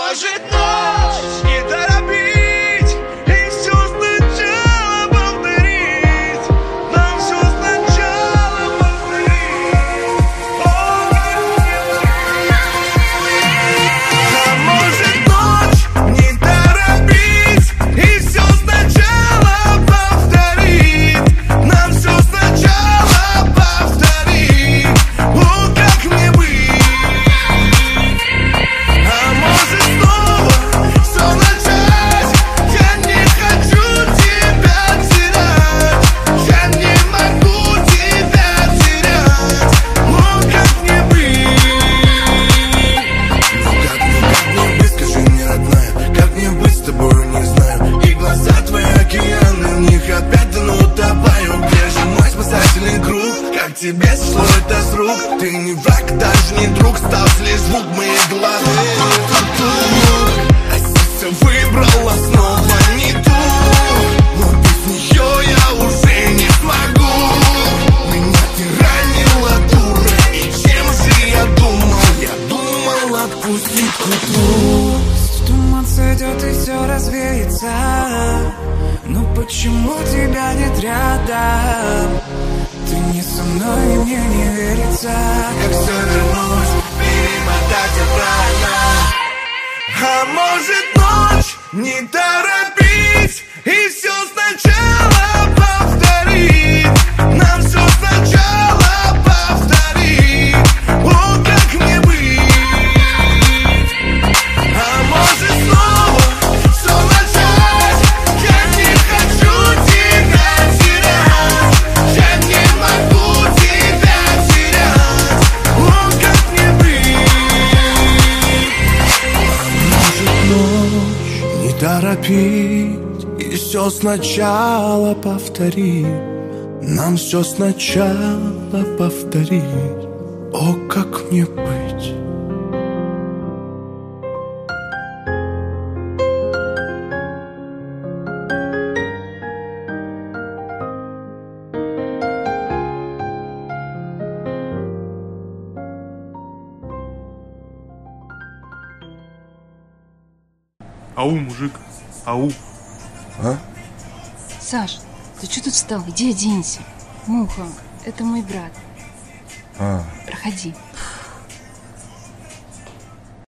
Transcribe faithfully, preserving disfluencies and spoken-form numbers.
может ночь не торопить и все сначала повторить. Нам все сначала повторить. О, а может ночь не торопить и все сначала повторить. Нам все сначала повторить. О, как мне быть? А может снова все начать? Я не хочу тебя терять. Я не могу тебя терять. О, как мне быть? Ну как, ну как мне быть? Скажи мне, родная, как мне быть с тобой, не знаю. И глаза твои океаны, в них опять тону утопаю. Где же мой спасательный круг? Как тебе сошло это с рук? Ты не враг, даже не друг, стал лишь звук моей головы. А сердце выбрало снова не ту, но без нее я уже не смогу. Меня ты ранила, дура, и чем же я думал? Я думал отпустить к утру. Туман сойдет и все развеется. Но почему тебя нет рядом? Ты не со мной, и мне не верится. Как все вернуть, перемотать обратно. А может ночь не торопить и все сначала повторить. Нам все сначала повторить. О, как мне быть? А может снова все начать? Я не хочу тебя терять. Я не могу тебя терять. О, как мне быть? А может ночь не торопить и все сначала повторить. Нам все сначала повторить. О, как мне быть? Ау, мужик, ау. А? Саш, ты что тут встал? Иди оденься. Муха, это мой брат. А. Проходи.